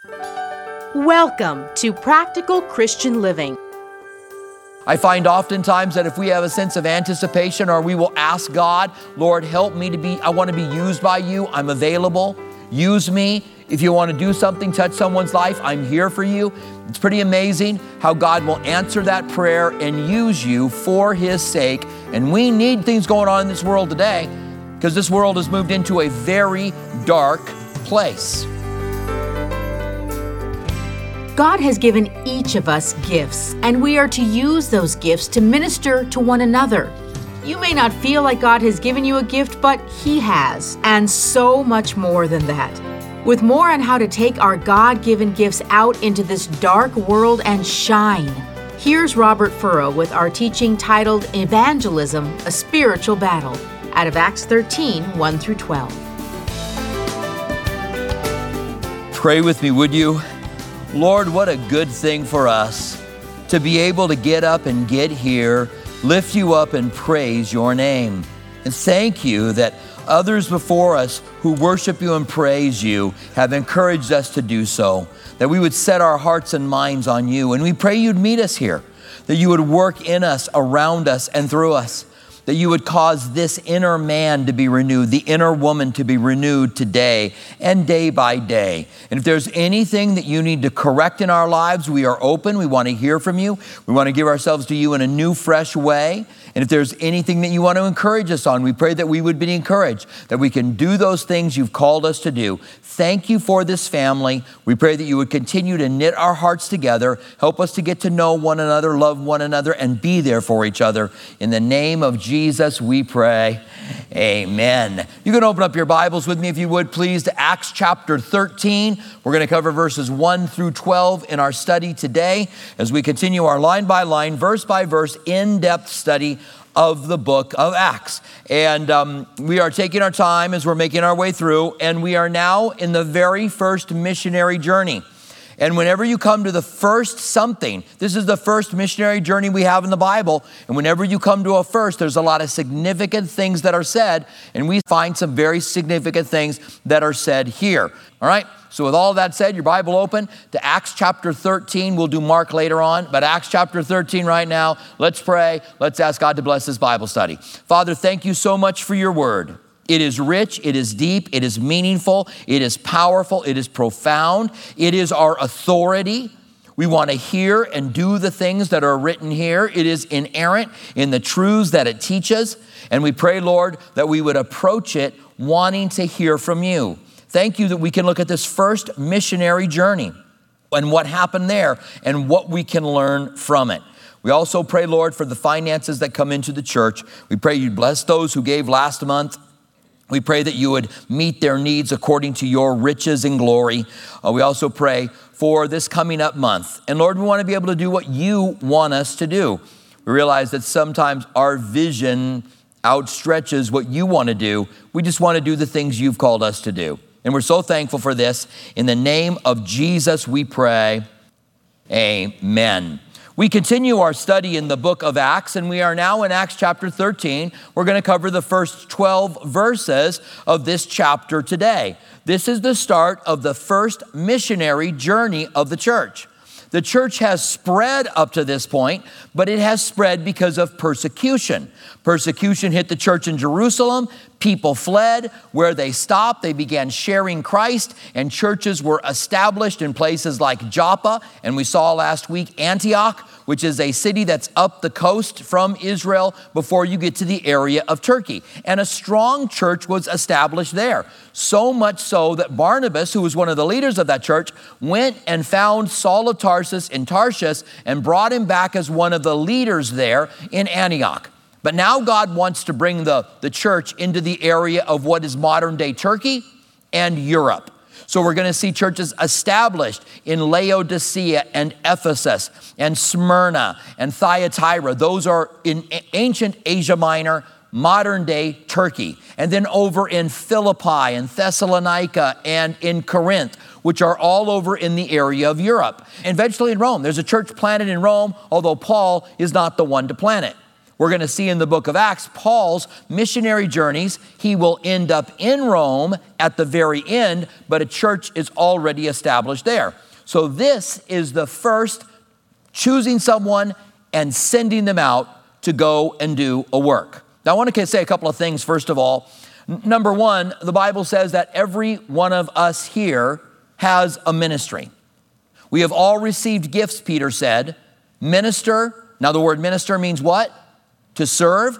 Welcome to Practical Christian Living. I find oftentimes that if we have a sense of anticipation, or we will ask God, Lord, help me I want to be used by you. I'm available. Use me. If you want to do something, touch someone's life, I'm here for you. It's pretty amazing how God will answer that prayer and use you for His sake. And we need things going on in this world today because this world has moved into a very dark place. God has given each of us gifts, and we are to use those gifts to minister to one another. You may not feel like God has given you a gift, but He has, and so much more than that. With more on how to take our God-given gifts out into this dark world and shine, here's Robert Furrow with our teaching titled Evangelism, a Spiritual Battle, out of Acts 13, 1 through 12. Pray with me, would you? Lord, what a good thing for us to be able to get up and get here, lift you up and praise your name. And thank you that others before us who worship you and praise you have encouraged us to do so, that we would set our hearts and minds on you. And we pray you'd meet us here, that you would work in us, around us, and through us, that you would cause this inner man to be renewed, the inner woman to be renewed today and day by day. And if there's anything that you need to correct in our lives, we are open. We want to hear from you. We want to give ourselves to you in a new, fresh way. And if there's anything that you want to encourage us on, we pray that we would be encouraged, that we can do those things you've called us to do. Thank you for this family. We pray that you would continue to knit our hearts together, help us to get to know one another, love one another, and be there for each other. In the name of Jesus, we pray. Amen. You can open up your Bibles with me, if you would, please, to Acts chapter 13. We're going to cover verses 1 through 12 in our study today as we continue our line by line, verse by verse, in-depth study of the book of Acts. And we are taking our time as we're making our way through, and we are now in the very first missionary journey. And whenever you come to the first something, this is the first missionary journey we have in the Bible. And whenever you come to a first, there's a lot of significant things that are said. And we find some very significant things that are said here. All right? So with all that said, your Bible open to Acts chapter 13. We'll do Mark later on, but Acts chapter 13 right now. Let's pray. Let's ask God to bless this Bible study. Father, thank you so much for your word. It is rich, it is deep, it is meaningful, it is powerful, it is profound, it is our authority. We want to hear and do the things that are written here. It is inerrant in the truths that it teaches. And we pray, Lord, that we would approach it wanting to hear from you. Thank you that we can look at this first missionary journey and what happened there and what we can learn from it. We also pray, Lord, for the finances that come into the church. We pray you bless those who gave last month. We pray that you would meet their needs according to your riches and glory. We also pray for this coming up month. And Lord, we want to be able to do what you want us to do. We realize that sometimes our vision outstretches what you want to do. We just want to do the things you've called us to do. And we're so thankful for this. In the name of Jesus, we pray. Amen. We continue our study in the book of Acts, and we are now in Acts chapter 13. We're going to cover the first 12 verses of this chapter today. This is the start of the first missionary journey of the church. The church has spread up to this point, but it has spread because of persecution. Persecution hit the church in Jerusalem. People fled. Where they stopped, they began sharing Christ, and churches were established in places like Joppa, and we saw last week Antioch, which is a city that's up the coast from Israel before you get to the area of Turkey. And a strong church was established there. So much so that Barnabas, who was one of the leaders of that church, went and found Saul of Tarsus in Tarshish and brought him back as one of the leaders there in Antioch. But now God wants to bring the church into the area of what is modern day Turkey and Europe. So we're going to see churches established in Laodicea and Ephesus and Smyrna and Thyatira. Those are in ancient Asia Minor, modern day Turkey. And then over in Philippi and Thessalonica and in Corinth, which are all over in the area of Europe. And eventually in Rome. There's a church planted in Rome, although Paul is not the one to plant it. We're going to see in the book of Acts, Paul's missionary journeys. He will end up in Rome at the very end, but a church is already established there. So this is the first choosing someone and sending them out to go and do a work. Now, I want to say a couple of things, first of all. Number one, the Bible says that every one of us here has a ministry. We have all received gifts, Peter said. Minister, now the word minister means what? To serve.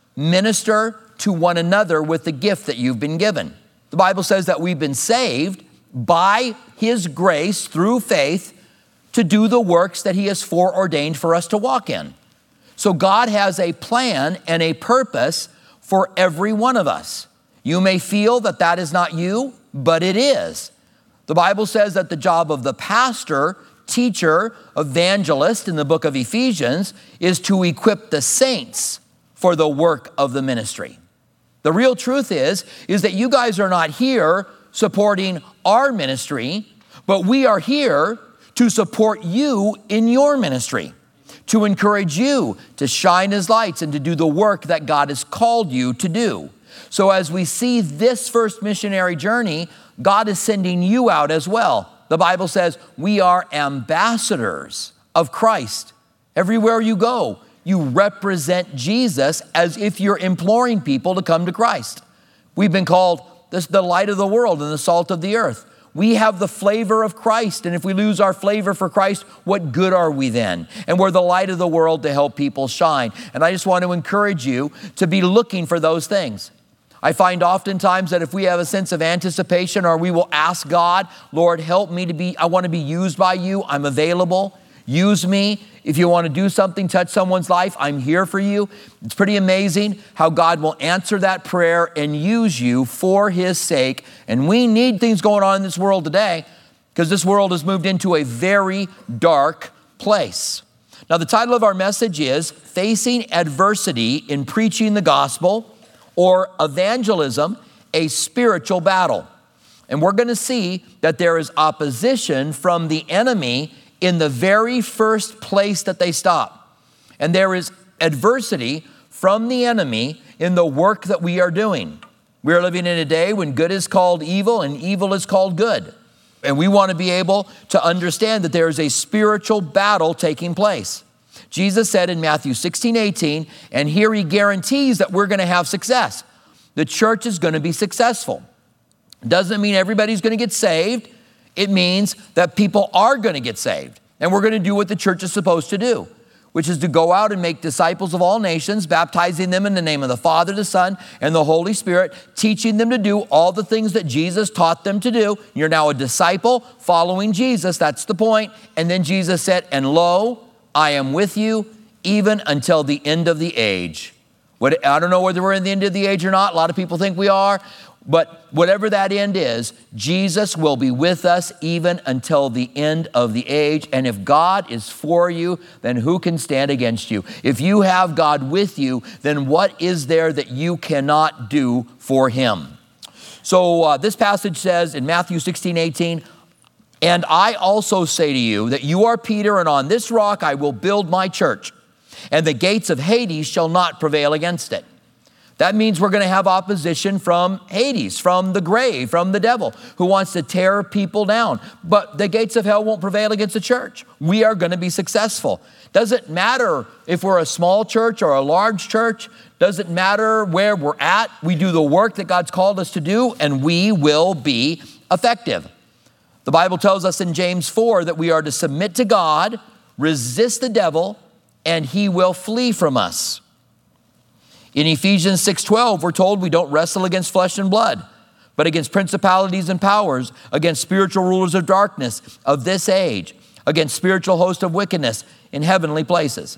Minister to one another with the gift that you've been given. The Bible says that we've been saved by His grace through faith to do the works that He has foreordained for us to walk in. So God has a plan and a purpose for every one of us. You may feel that that is not you, but it is. The Bible says that the job of the pastor, teacher, evangelist in the book of Ephesians is to equip the saints for the work of the ministry. The real truth is that you guys are not here supporting our ministry, but we are here to support you in your ministry, to encourage you to shine as lights and to do the work that God has called you to do. So as we see this first missionary journey, God is sending you out as well. The Bible says we are ambassadors of Christ. Everywhere you go, you represent Jesus as if you're imploring people to come to Christ. We've been called the light of the world and the salt of the earth. We have the flavor of Christ, and if we lose our flavor for Christ, what good are we then? And we're the light of the world to help people shine. And I just want to encourage you to be looking for those things. I find oftentimes that if we have a sense of anticipation, or we will ask God, Lord, help me I want to be used by you. I'm available. Use me. If you want to do something, touch someone's life, I'm here for you. It's pretty amazing how God will answer that prayer and use you for His sake. And we need things going on in this world today because this world has moved into a very dark place. Now, the title of our message is Facing Adversity in Preaching the Gospel, or Evangelism, a Spiritual Battle. And we're going to see that there is opposition from the enemy in the very first place that they stop. And there is adversity from the enemy in the work that we are doing. We are living in a day when good is called evil and evil is called good. And we want to be able to understand that there is a spiritual battle taking place. Jesus said in Matthew 16:18, and here He guarantees that we're going to have success. The church is going to be successful. Doesn't mean everybody's going to get saved. It means that people are going to get saved. And we're going to do what the church is supposed to do, which is to go out and make disciples of all nations, baptizing them in the name of the Father, the Son, and the Holy Spirit, teaching them to do all the things that Jesus taught them to do. You're now a disciple following Jesus. That's the point. And then Jesus said, and lo, I am with you even until the end of the age. I don't know whether we're in the end of the age or not. A lot of people think we are. But whatever that end is, Jesus will be with us even until the end of the age. And if God is for you, then who can stand against you? If you have God with you, then what is there that you cannot do for Him? So this passage says in Matthew 16:18, and I also say to you that you are Peter, and on this rock I will build my church, and the gates of Hades shall not prevail against it. That means we're going to have opposition from Hades, from the grave, from the devil, who wants to tear people down. But the gates of hell won't prevail against the church. We are going to be successful. Doesn't matter if we're a small church or a large church. Doesn't matter where we're at. We do the work that God's called us to do, and we will be effective. The Bible tells us in James 4 that we are to submit to God, resist the devil, and he will flee from us. In Ephesians 6:12, we're told we don't wrestle against flesh and blood, but against principalities and powers, against spiritual rulers of darkness of this age, against spiritual hosts of wickedness in heavenly places.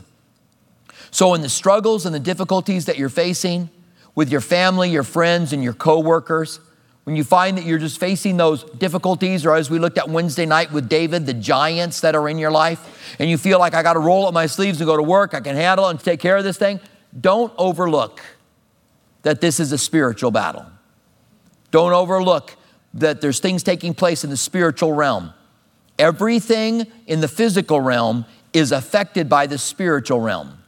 So in the struggles and the difficulties that you're facing with your family, your friends, and your coworkers, when you find that you're just facing those difficulties, or as we looked at Wednesday night with David, the giants that are in your life, and you feel like I got to roll up my sleeves and go to work, I can handle it and take care of this thing, don't overlook that this is a spiritual battle. Don't overlook that there's things taking place in the spiritual realm. Everything in the physical realm is affected by the spiritual realm.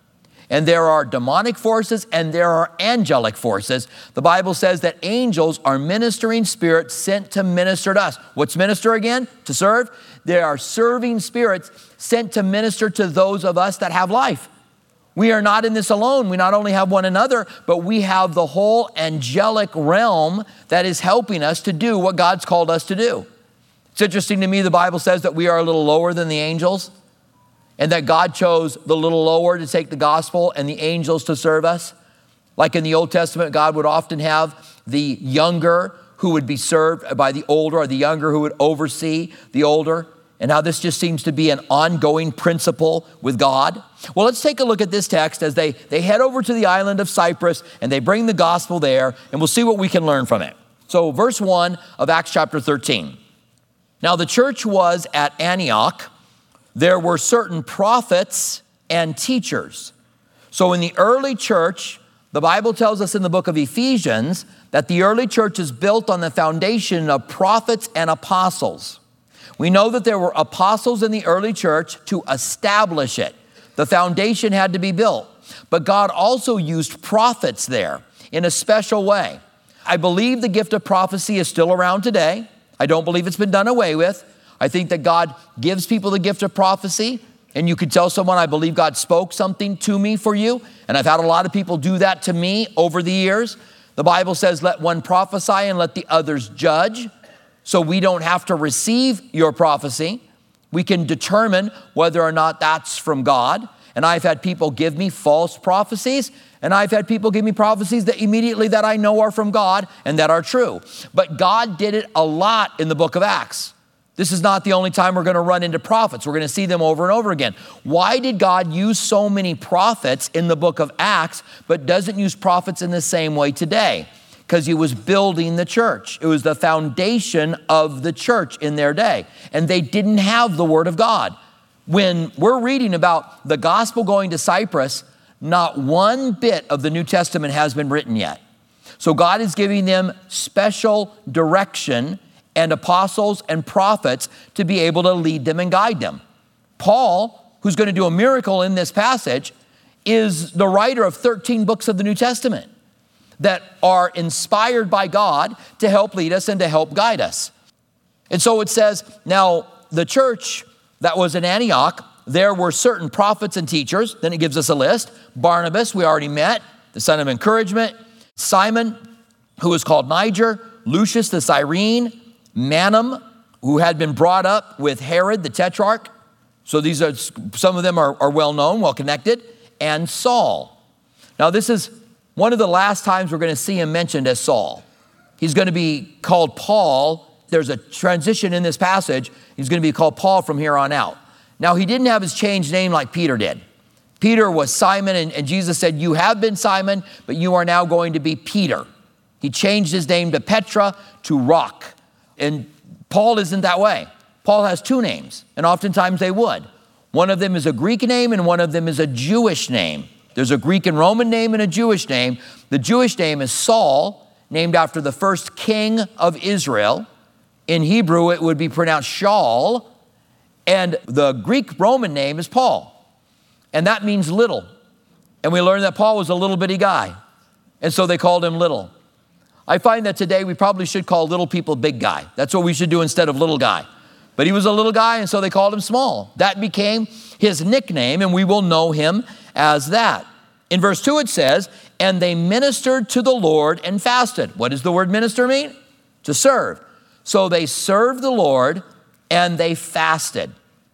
And there are demonic forces and there are angelic forces. The Bible says that angels are ministering spirits sent to minister to us. What's minister again? To serve. They are serving spirits sent to minister to those of us that have life. We are not in this alone. We not only have one another, but we have the whole angelic realm that is helping us to do what God's called us to do. It's interesting to me, the Bible says that we are a little lower than the angels, and that God chose the little lower to take the gospel and the angels to serve us. Like in the Old Testament, God would often have the younger who would be served by the older, or the younger who would oversee the older. And how this just seems to be an ongoing principle with God. Well, let's take a look at this text as they head over to the island of Cyprus and they bring the gospel there, and we'll see what we can learn from it. So verse 1 of Acts chapter 13. Now the church was at Antioch. There were certain prophets and teachers. So in the early church, the Bible tells us in the book of Ephesians that the early church is built on the foundation of prophets and apostles. We know that there were apostles in the early church to establish it. The foundation had to be built. But God also used prophets there in a special way. I believe the gift of prophecy is still around today. I don't believe it's been done away with. I think that God gives people the gift of prophecy. And you could tell someone, I believe God spoke something to me for you. And I've had a lot of people do that to me over the years. The Bible says, let one prophesy and let the others judge. So we don't have to receive your prophecy. We can determine whether or not that's from God. And I've had people give me false prophecies, and I've had people give me prophecies that immediately that I know are from God and that are true. But God did it a lot in the book of Acts. This is not the only time we're going to run into prophets. We're going to see them over and over again. Why did God use so many prophets in the book of Acts, but doesn't use prophets in the same way today? Because he was building the church. It was the foundation of the church in their day. And they didn't have the word of God. When we're reading about the gospel going to Cyprus, not one bit of the New Testament has been written yet. So God is giving them special direction and apostles and prophets to be able to lead them and guide them. Paul, who's going to do a miracle in this passage, is the writer of 13 books of the New Testament that are inspired by God to help lead us and to help guide us. And so it says, now the church that was in Antioch, there were certain prophets and teachers. Then it gives us a list. Barnabas, we already met, the son of encouragement. Simon, who was called Niger. Lucius the Cyrene. Manaen, who had been brought up with Herod the Tetrarch. So these are, some of them are well known, well connected. And Saul. Now this is one of the last times we're going to see him mentioned as Saul. He's going to be called Paul. There's a transition in this passage. He's going to be called Paul from here on out. Now, he didn't have his changed name like Peter did. Peter was Simon, and Jesus said, you have been Simon, but you are now going to be Peter. He changed his name to Petra, to Rock. And Paul isn't that way. Paul has two names, and oftentimes they would. One of them is a Greek name, and one of them is a Jewish name. There's a Greek and Roman name and a Jewish name. The Jewish name is Saul, named after the first king of Israel. In Hebrew, it would be pronounced Shaul. And the Greek Roman name is Paul. And that means little. And we learned that Paul was a little bitty guy. And so they called him little. I find that today we probably should call little people big guy. That's what we should do instead of little guy. But he was a little guy, and so they called him small. That became his nickname, and we will know him as that. In verse 2 it says, and they ministered to the Lord and fasted. What does the word minister mean? To serve. So they served the Lord and they fasted.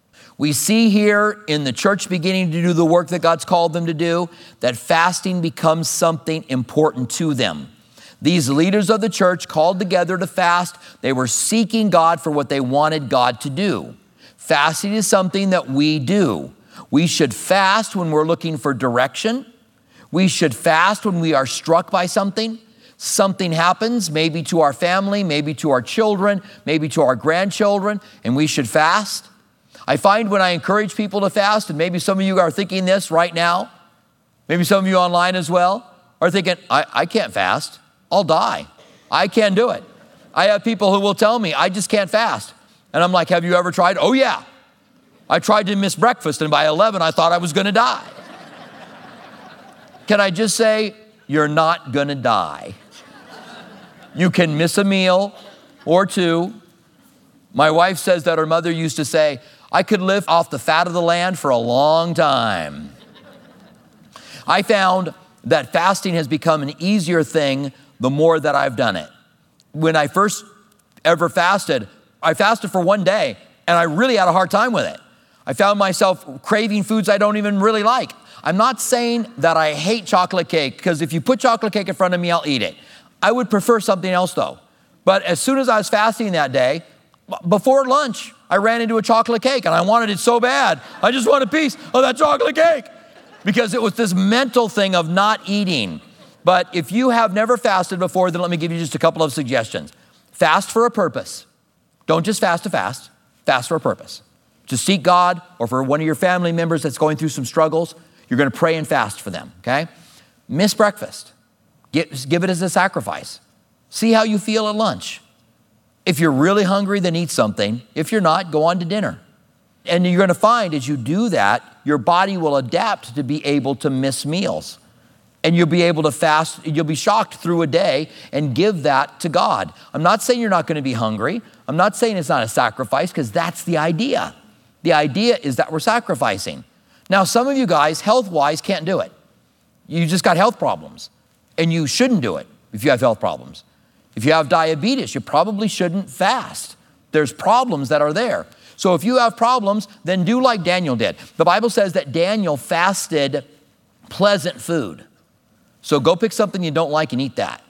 We see here in the church beginning to do the work that God's called them to do, that fasting becomes something important to them. These leaders of the church called together to fast. They were seeking God for what they wanted God to do. Fasting is something that we do. We should fast when we're looking for direction. We should fast when we are struck by something. Something happens, maybe to our family, maybe to our children, maybe to our grandchildren, and we should fast. I find when I encourage people to fast, and maybe some of you are thinking this right now, maybe some of you online as well, are thinking, I can't fast. I'll die. I can't do it. I have people who will tell me, I just can't fast. And I'm like, have you ever tried? Oh yeah. I tried to miss breakfast, and by 11, I thought I was going to die. can I just say, you're not gonna die. You can miss a meal or two. My wife says that her mother used to say, I could live off the fat of the land for a long time. I found that fasting has become an easier thing the more that I've done it. When I first ever fasted, I fasted for one day and I really had a hard time with it. I found myself craving foods I don't even really like. I'm not saying that I hate chocolate cake, because if you put chocolate cake in front of me, I'll eat it. I would prefer something else though. But as soon as I was fasting that day, before lunch, I ran into a chocolate cake and I wanted it so bad. I just want a piece of that chocolate cake, because it was this mental thing of not eating. But if you have never fasted before, then let me give you just a couple of suggestions. Fast for a purpose. Don't just fast to fast. Fast for a purpose. To seek God, or for one of your family members that's going through some struggles, you're going to pray and fast for them, okay? Miss breakfast. Give it as a sacrifice. See how you feel at lunch. If you're really hungry, then eat something. If you're not, go on to dinner. And you're going to find as you do that, your body will adapt to be able to miss meals. And you'll be able to fast, you'll be shocked through a day and give that to God. I'm not saying you're not going to be hungry. I'm not saying it's not a sacrifice, because that's the idea. The idea is that we're sacrificing. Now, some of you guys, health-wise, can't do it. You just got health problems, and you shouldn't do it if you have health problems. If you have diabetes, you probably shouldn't fast. There's problems that are there. So if you have problems, then do like Daniel did. The Bible says that Daniel fasted pleasant food. So go pick something you don't like and eat that.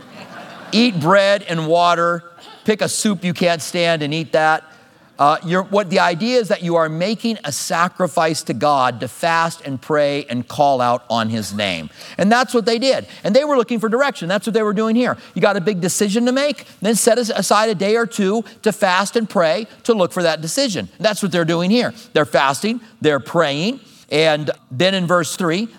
Eat bread and water. Pick a soup you can't stand and eat that. What the idea is that you are making a sacrifice to God to fast and pray and call out on his name. And that's what they did. And they were looking for direction. That's what they were doing here. You got a big decision to make, then set aside a day or two to fast and pray to look for that decision. That's what they're doing here. They're fasting, they're praying. And then in verse 2,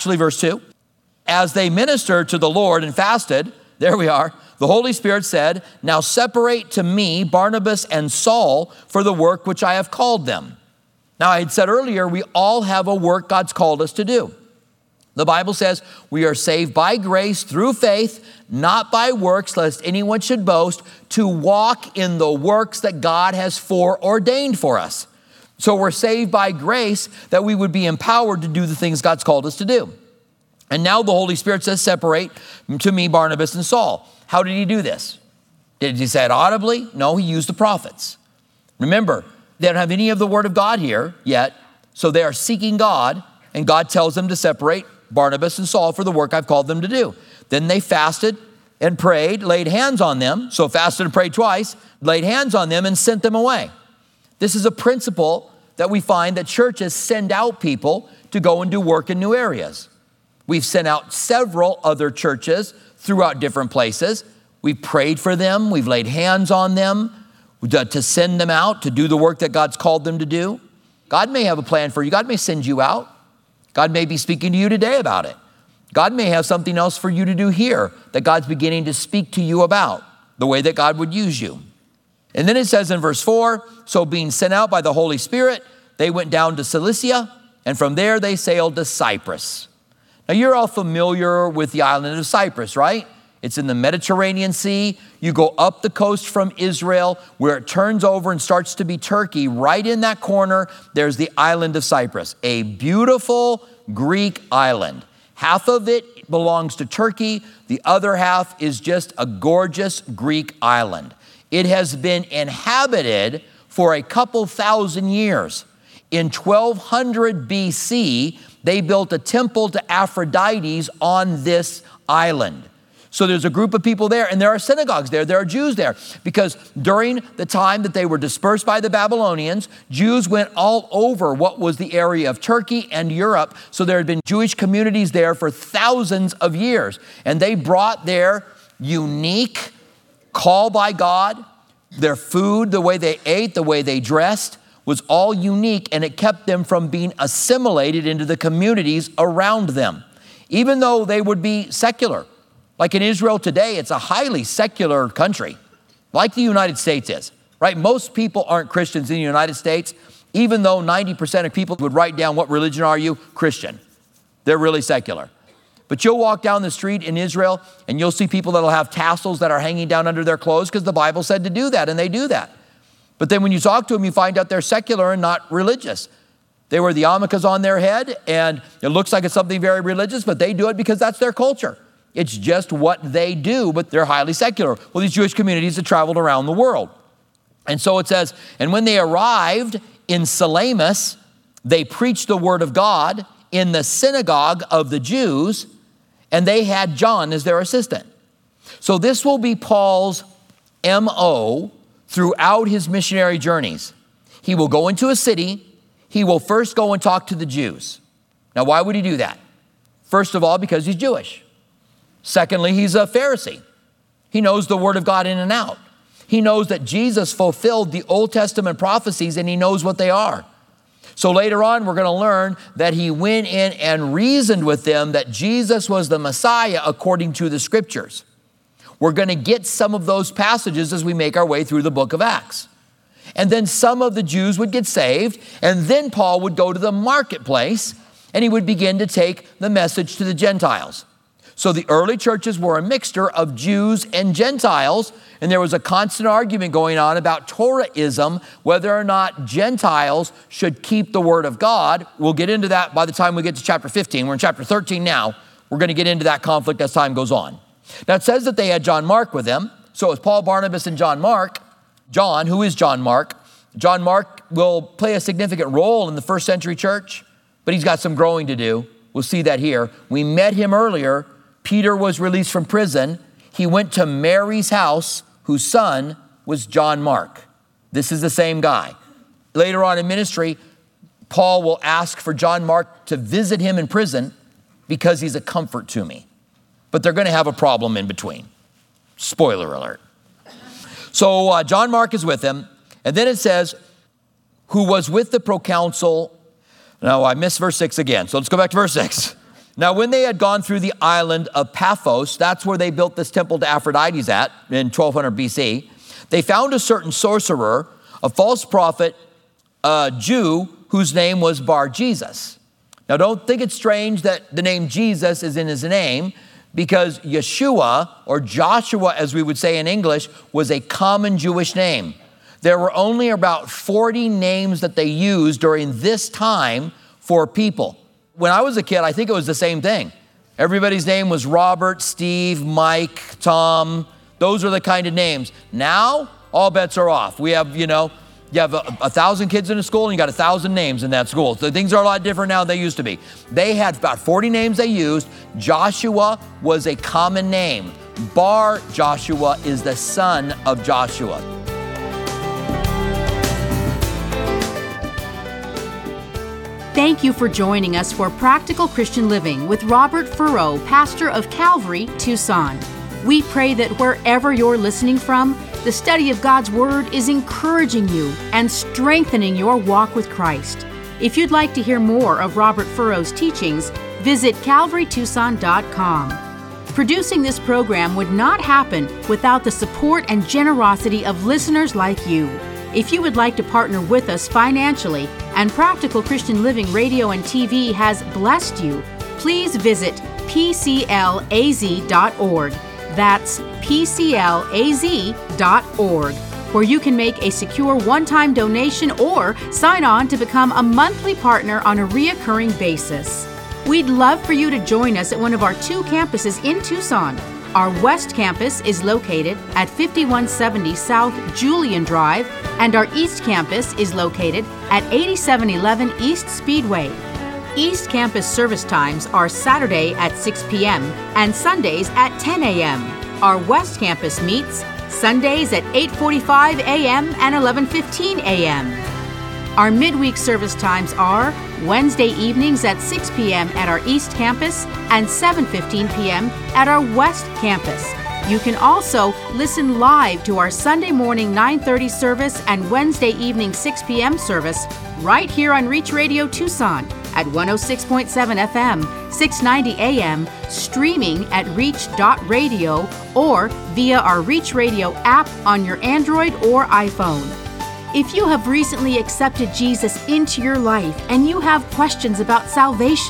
as they ministered to the Lord and fasted, there we are, the Holy Spirit said, now separate to me Barnabas and Saul for the work which I have called them. Now, I had said earlier, we all have a work God's called us to do. The Bible says we are saved by grace through faith, not by works, lest anyone should boast, to walk in the works that God has foreordained for us. So we're saved by grace that we would be empowered to do the things God's called us to do. And now the Holy Spirit says, separate to me Barnabas and Saul. How did he do this? Did he say it audibly? No, he used the prophets. Remember, they don't have any of the word of God here yet, so they are seeking God, and God tells them to separate Barnabas and Saul for the work I've called them to do. Then they fasted and prayed, laid hands on them, so fasted and prayed twice, laid hands on them and sent them away. This is a principle that we find that churches send out people to go and do work in new areas. We've sent out several other churches throughout different places. We've prayed for them. We've laid hands on them to send them out to do the work that God's called them to do. God may have a plan for you. God may send you out. God may be speaking to you today about it. God may have something else for you to do here that God's beginning to speak to you about, the way that God would use you. And then it says in verse 4, so being sent out by the Holy Spirit, they went down to Cilicia, and from there they sailed to Cyprus. Now, you're all familiar with the island of Cyprus, right? It's in the Mediterranean Sea. You go up the coast from Israel, where it turns over and starts to be Turkey. Right in that corner, there's the island of Cyprus, a beautiful Greek island. Half of it belongs to Turkey. The other half is just a gorgeous Greek island. It has been inhabited for a couple thousand years. In 1200 BC, they built a temple to Aphrodite on this island. So there's a group of people there, and there are synagogues there. There are Jews there, because during the time that they were dispersed by the Babylonians, Jews went all over what was the area of Turkey and Europe. So there had been Jewish communities there for thousands of years, and they brought their unique call by God, their food, the way they ate, the way they dressed, was all unique, and it kept them from being assimilated into the communities around them, even though they would be secular. Like in Israel today, it's a highly secular country, like the United States is, right? Most people aren't Christians in the United States, even though 90% of people would write down, what religion are you? Christian. They're really secular. But you'll walk down the street in Israel and you'll see people that'll have tassels that are hanging down under their clothes because the Bible said to do that, and they do that. But then when you talk to them, you find out they're secular and not religious. They wear the yarmulkes on their head, and it looks like it's something very religious, but they do it because that's their culture. It's just what they do, but they're highly secular. Well, these Jewish communities have traveled around the world. And so it says, and when they arrived in Salamis, they preached the word of God in the synagogue of the Jews, and they had John as their assistant. So this will be Paul's MO throughout his missionary journeys. He will go into a city. He will first go and talk to the Jews. Now, why would he do that? First of all, because he's Jewish. Secondly, he's a Pharisee. He knows the word of God in and out. He knows that Jesus fulfilled the Old Testament prophecies, and he knows what they are. So later on, we're going to learn that he went in and reasoned with them that Jesus was the Messiah according to the scriptures. We're going to get some of those passages as we make our way through the book of Acts. And then some of the Jews would get saved, and then Paul would go to the marketplace, and he would begin to take the message to the Gentiles. So the early churches were a mixture of Jews and Gentiles, and there was a constant argument going on about Torahism, whether or not Gentiles should keep the word of God. We'll get into that by the time we get to chapter 15. We're in chapter 13 now. We're going to get into that conflict as time goes on. Now it says that they had John Mark with them. So it was Paul, Barnabas, and John Mark. John, who is John Mark? John Mark will play a significant role in the first century church, but he's got some growing to do. We'll see that here. We met him earlier. Peter was released from prison. He went to Mary's house, whose son was John Mark. This is the same guy. Later on in ministry, Paul will ask for John Mark to visit him in prison because he's a comfort to me. But they're going to have a problem in between. Spoiler alert. So John Mark is with him. And then it says, who was with the proconsul. Now I missed verse 6 again. So let's go back to verse 6. Now, when they had gone through the island of Paphos, that's where they built this temple to Aphrodite at in 1200 BC, they found a certain sorcerer, a false prophet, a Jew, whose name was Bar-Jesus. Now, don't think it's strange that the name Jesus is in his name, because Yeshua, or Joshua as we would say in English, was a common Jewish name. There were only about 40 names that they used during this time for people. When I was a kid, I think it was the same thing. Everybody's name was Robert, Steve, Mike, Tom. Those are the kind of names. Now, all bets are off. We have, you have 1,000 kids in a school and you got 1,000 names in that school. So things are a lot different now than they used to be. They had about 40 names they used. Joshua was a common name. Bar Joshua is the son of Joshua. Thank you for joining us for Practical Christian Living with Robert Furrow, pastor of Calvary, Tucson. We pray that wherever you're listening from, the study of God's Word is encouraging you and strengthening your walk with Christ. If you'd like to hear more of Robert Furrow's teachings, visit calvarytucson.com. Producing this program would not happen without the support and generosity of listeners like you. If you would like to partner with us financially and Practical Christian Living Radio and TV has blessed you, please visit pclaz.org. That's pclaz.org, where you can make a secure one-time donation or sign on to become a monthly partner on a reoccurring basis. We'd love for you to join us at one of our 2 campuses in Tucson. Our West Campus is located at 5170 South Julian Drive, and our East Campus is located at 8711 East Speedway. East Campus service times are Saturday at 6 p.m. and Sundays at 10 a.m. Our West Campus meets Sundays at 8:45 a.m. and 11:15 a.m. Our midweek service times are Wednesday evenings at 6 p.m. at our East Campus and 7:15 p.m. at our West Campus. You can also listen live to our Sunday morning 9:30 service and Wednesday evening 6 p.m. service right here on Reach Radio Tucson at 106.7 FM, 690 AM, streaming at reach.radio or via our Reach Radio app on your Android or iPhone. If you have recently accepted Jesus into your life and you have questions about salvation,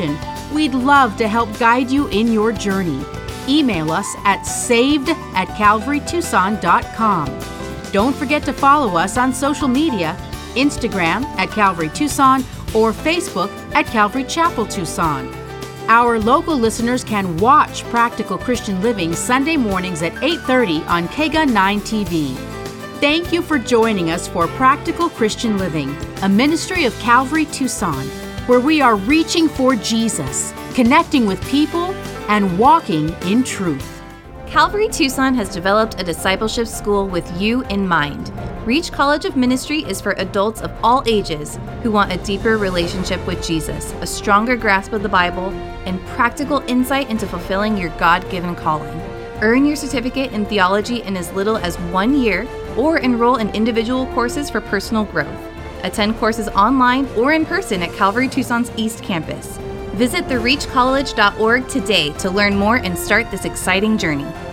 We'd love to help guide you in your journey. Email us at saved@calvarytucson.com. Don't forget to follow us on social media, Instagram at Calvary Tucson or Facebook at Calvary Chapel Tucson. Our local listeners can watch Practical Christian Living Sunday mornings at 8:30 on KGUN 9 TV. Thank you for joining us for Practical Christian Living, a ministry of Calvary Tucson, where we are reaching for Jesus, connecting with people, and walking in truth. Calvary Tucson has developed a discipleship school with you in mind. Reach College of Ministry is for adults of all ages who want a deeper relationship with Jesus, a stronger grasp of the Bible, and practical insight into fulfilling your God-given calling. Earn your certificate in theology in as little as 1 year, or enroll in individual courses for personal growth. Attend courses online or in person at Calvary Tucson's East Campus. Visit thereachcollege.org today to learn more and start this exciting journey.